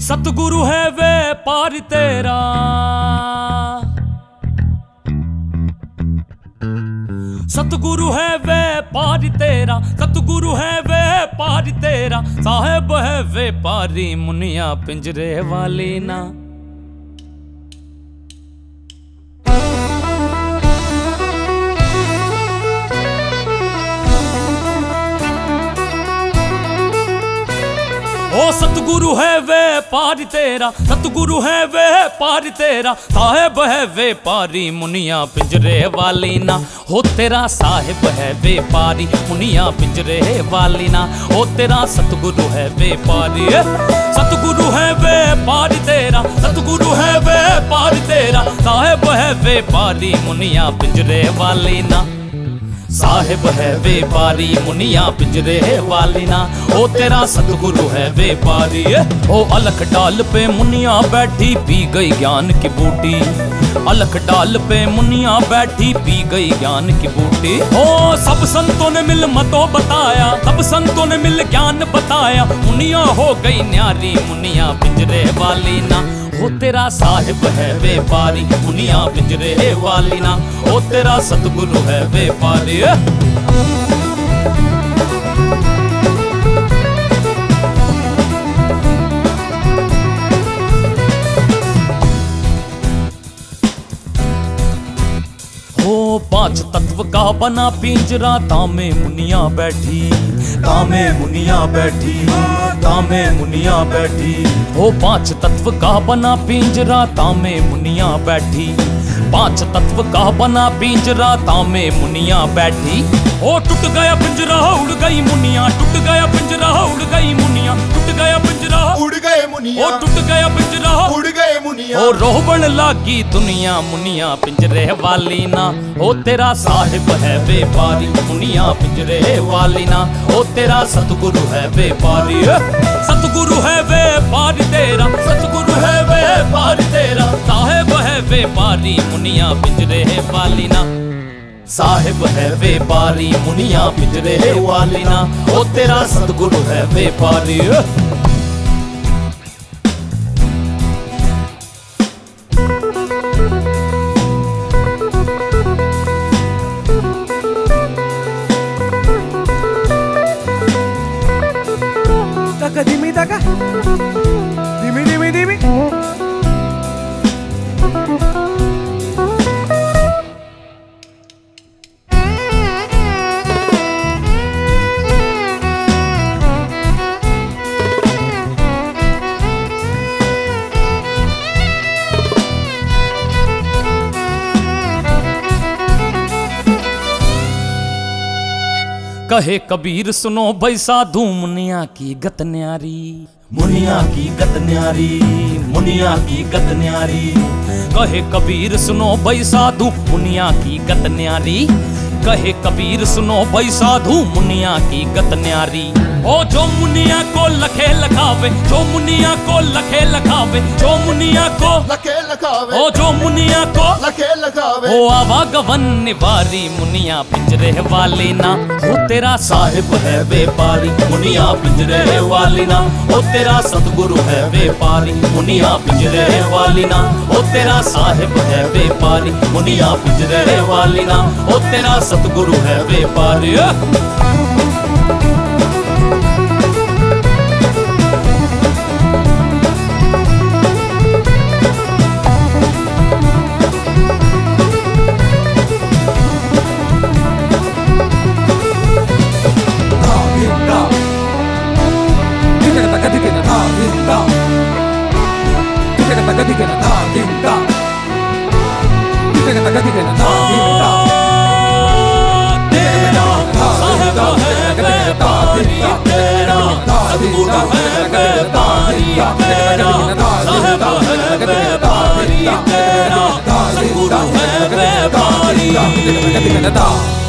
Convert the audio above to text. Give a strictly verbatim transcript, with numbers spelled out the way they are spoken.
सतगुरु है वे पार तेरा, सतगुरु है वे पार तेरा, सतगुरु है वे पार तेरा। साहेब है वे पारी मुनिया पिंजरे वाली ना। ओ सतगुरु है वे पार तेरा, सतगुरु है वे पार तेरा। साहेब है वे पारी मुनिया पिंजरे वाली ना। हो तेरा साहिब है वे पारी मुनिया पिंजरे वाली ना। हो तेरा सतगुरु है वे पारी, सतगुरु है वे पार तेरा, सतगुरु है वे पार तेरा। साहेब है वे पारी मुनिया पिंजरे वाली ना। साहिब है वे पारी मुनिया पिंजरे वाली ना। ओ तेरा सतगुरु है वे पारी। ओ अलख डाल पे मुनिया बैठी पी गई ज्ञान की बूटी, अलख डाल पे मुनिया बैठी पी गई ज्ञान की बूटी। ओ सब संतों ने मिल मतो बताया, सब संतों ने मिल ज्ञान बताया। मुनिया हो गई न्यारी मुनिया पिंजरे वाली ना। हो तेरा साहिब है वे पारी मुनिया पिंजरे वाली ना। हो तेरा सतगुरु है वे पारी। हो पांच तत्व का बना पिंजरा, तामे मुनिया बैठी, तामे मुनिया बैठी, तामे मुनिया बैठी। हो पांच तत्व का बना पिंजरा, तामे मुनिया बैठी, पांच तत्व का बना पिंजरा, तामे मुनिया बैठी। ओ टूट गया पिंजरा उड़ गई मुनिया, टूट गया पिंजरा उड़ गई मुनिया, टूट गया पिंजरा उड़ गए मुनिया। ओ टूट गया पिंजरा उड़ गए मुनिया। ओ रोहबन लागी दुनिया मुनिया पिंजरे वाली ना। ओ तेरा साहिब है वे पारी मुनिया पिंजरे वाली ना। ओ तेरा सतगुरु है वे पारी, सतगुरु है वे पार तेरा, सतगुरु है वे पार तेरा। साहिब है वे पारी मुनिया पिंजरे वाली ना। साहिब है वे पारी मुनिया पिंजरे वाली ना। ओ तेरा सतगुरु है वे पारी। Taka dimi taka, dimi dimi dimi. कहे कबीर सुनो भाई साधु मुनिया की गत न्यारी, मुनिया की गत न्यारी, मुनिया की गत न्यारी। कहे कबीर सुनो भाई साधु मुनिया की गत न्यारी। कहे कबीर सुनो भाई साधु मुनिया की गत न्यारी। ओ जो मुनिया को लखे लखावे, जो मुनिया को लखे लखावे, जो मुनिया को लखे लखावे, ओ जो मुनिया को लखे लखावे। ओ आवागवन निवारी मुनिया पिंजरे वाली ना। ओ तेरा साहिब है वे पारी मुनिया पिंजरे वाली ना। ओ तेरा सतगुरु है वे पारी मुनिया पिंजरे वाली ना। ओ तेरा साहिब है वे पारी मुनिया पिंजरे वाली ना। ओ तेरा सतगुरु है वे पारी। Da